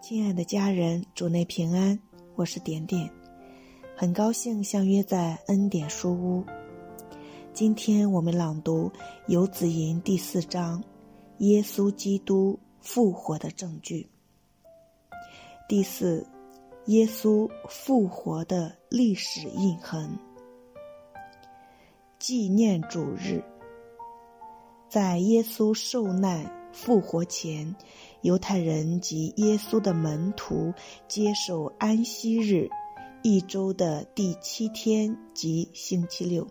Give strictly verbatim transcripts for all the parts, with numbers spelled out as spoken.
亲爱的家人，主内平安，我是点点，很高兴相约在恩典书屋。今天我们朗读游子吟第四章，耶稣基督复活的证据。第四，耶稣复活的历史印痕。纪念主日。在耶稣受难复活前，犹太人及耶稣的门徒接受安息日一周的第七天及星期六。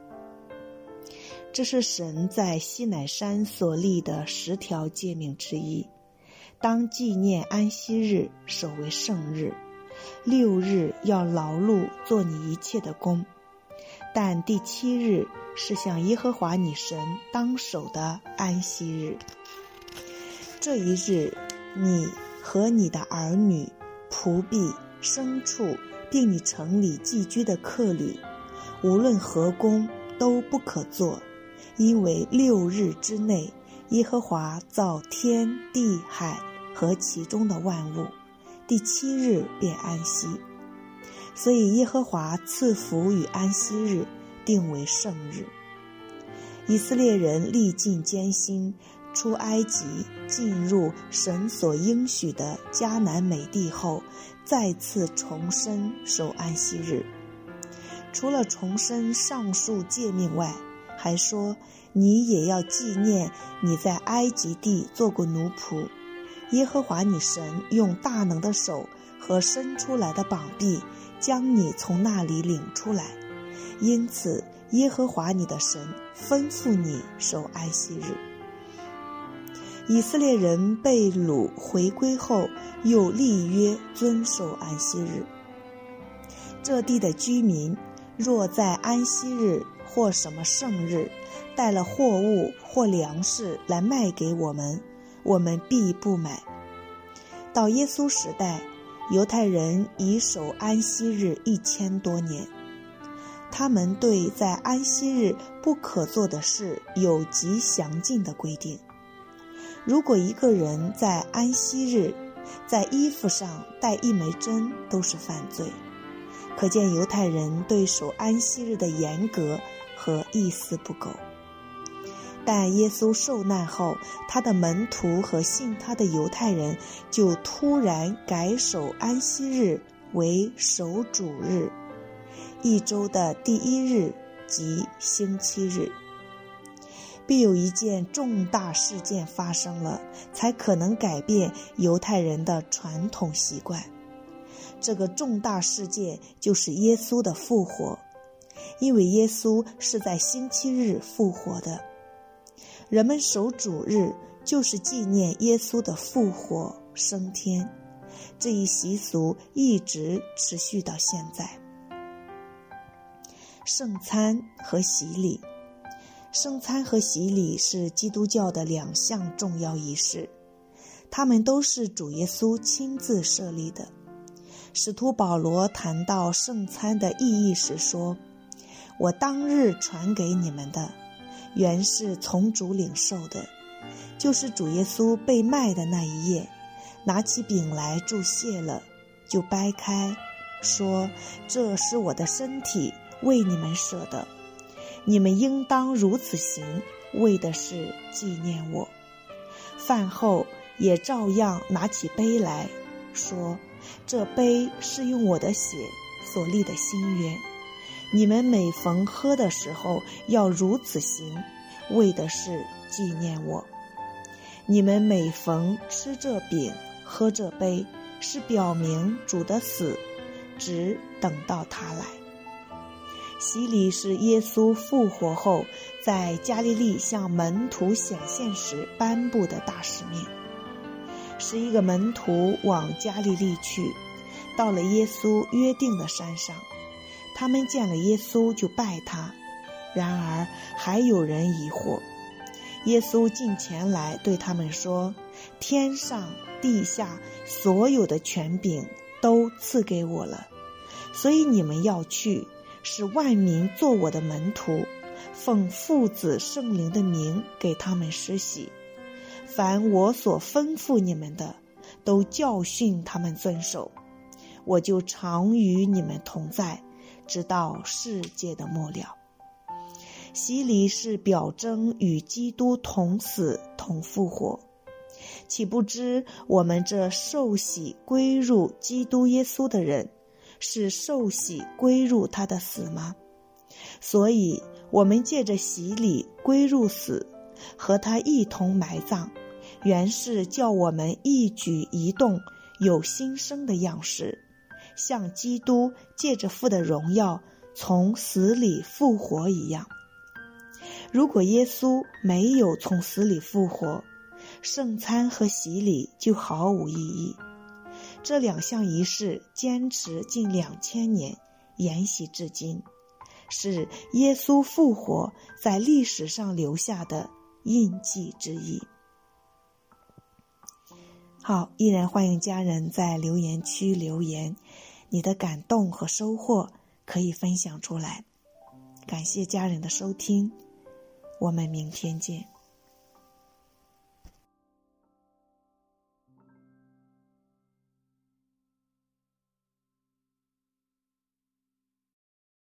这是神在西乃山所立的十条诫命之一。当纪念安息日，守为圣日，六日要劳碌做你一切的工，但第七日是向耶和华你神当守的安息日。这一日，你和你的儿女、仆婢、牲畜，并你城里寄居的客旅，无论何工都不可做，因为六日之内，耶和华造天地海和其中的万物，第七日便安息。所以耶和华赐福与安息日，定为圣日。以色列人历尽艰辛，出埃及，进入神所应许的迦南美地后，再次重申守安息日。除了重申上述诫命外，还说你也要纪念你在埃及地做过奴仆，耶和华你神用大能的手和伸出来的膀臂将你从那里领出来，因此耶和华你的神吩咐你守安息日。以色列人被掳回归后，又立约遵守安息日。这地的居民若在安息日或什么圣日带了货物或粮食来卖给我们，我们必不买。到耶稣时代，犹太人已守安息日一千多年，他们对在安息日不可做的事有极详尽的规定。如果一个人在安息日在衣服上带一枚针，都是犯罪。可见犹太人对守安息日的严格和一丝不苟。但耶稣受难后，他的门徒和信他的犹太人就突然改守安息日为守主日，一周的第一日即星期日。必有一件重大事件发生了，才可能改变犹太人的传统习惯。这个重大事件就是耶稣的复活，因为耶稣是在星期日复活的。人们守主日就是纪念耶稣的复活升天，这一习俗一直持续到现在。圣餐和洗礼。圣餐和洗礼是基督教的两项重要仪式，它们都是主耶稣亲自设立的。使徒保罗谈到圣餐的意义时说，我当日传给你们的，原是从主领受的，就是主耶稣被卖的那一夜，拿起饼来祝谢了，就掰开，说，这是我的身体，为你们舍的，你们应当如此行，为的是纪念我。饭后也照样拿起杯来，说，这杯是用我的血所立的新约，你们每逢喝的时候要如此行，为的是纪念我。你们每逢吃这饼喝这杯，是表明主的死，直等到他来。洗礼是耶稣复活后在加利利向门徒显现时颁布的大使命。十一个门徒往加利利去，到了耶稣约定的山上，他们见了耶稣就拜他。然而还有人疑惑。耶稣近前来对他们说，天上地下所有的权柄都赐给我了，所以你们要去，使万民做我的门徒，奉父子圣灵的名给他们施洗。凡我所吩咐你们的， 都教训他们遵守。我就常与你们同在，直到世界的末了。洗礼是表征与基督同死同复活，岂不知我们这受洗归入基督耶稣的人，是受洗归入他的死吗？所以我们借着洗礼归入死，和他一同埋葬，原是叫我们一举一动有新生的样式，像基督借着父的荣耀从死里复活一样。如果耶稣没有从死里复活，圣餐和洗礼就毫无意义。这两项仪式坚持近两千年，沿袭至今，是耶稣复活在历史上留下的印记之一。好，依然欢迎家人在留言区留言，你的感动和收获可以分享出来。感谢家人的收听，我们明天见。